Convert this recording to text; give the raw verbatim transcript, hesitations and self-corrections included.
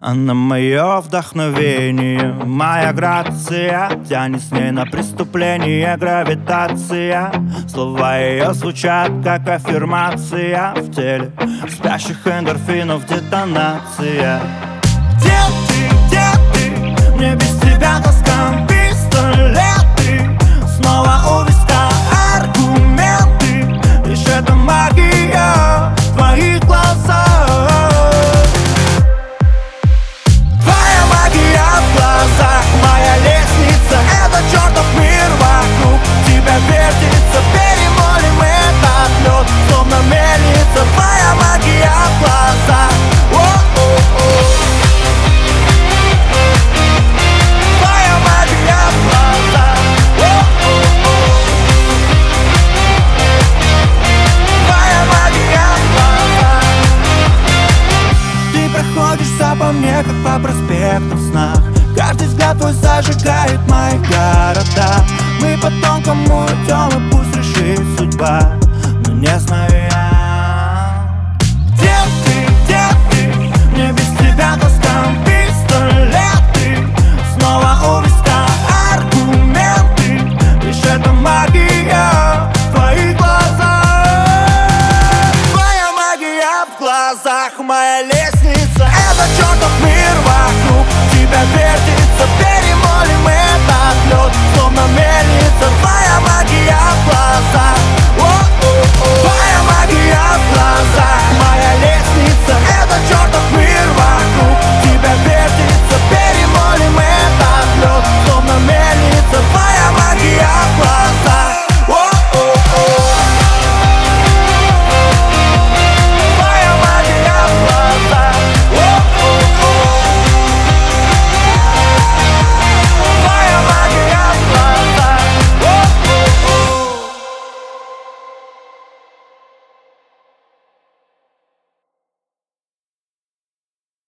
Она мое вдохновение, моя грация, тянет с ней на преступление гравитация. Слова ее звучат как аффирмация, в теле спящих эндорфинов детонация. Где ты, где ты? Мне без тебя тоска. Пистолеты снова у виска, аргументы, лишь это магия в твоих глазах. Моя лестница — это чертов мир вокруг тебя вертится. Перемолим этот лед, словно мельница. Твоя магия в глазах. О-о-о. Твоя магия в глазах. О-о-о. Твоя магия в глазах. Ты проходишься по мне, как по проспектам снах. Каждый взгляд твой зажигает мои города. Мы по тонкому идем, и пусть решит судьба. Но не знаю я,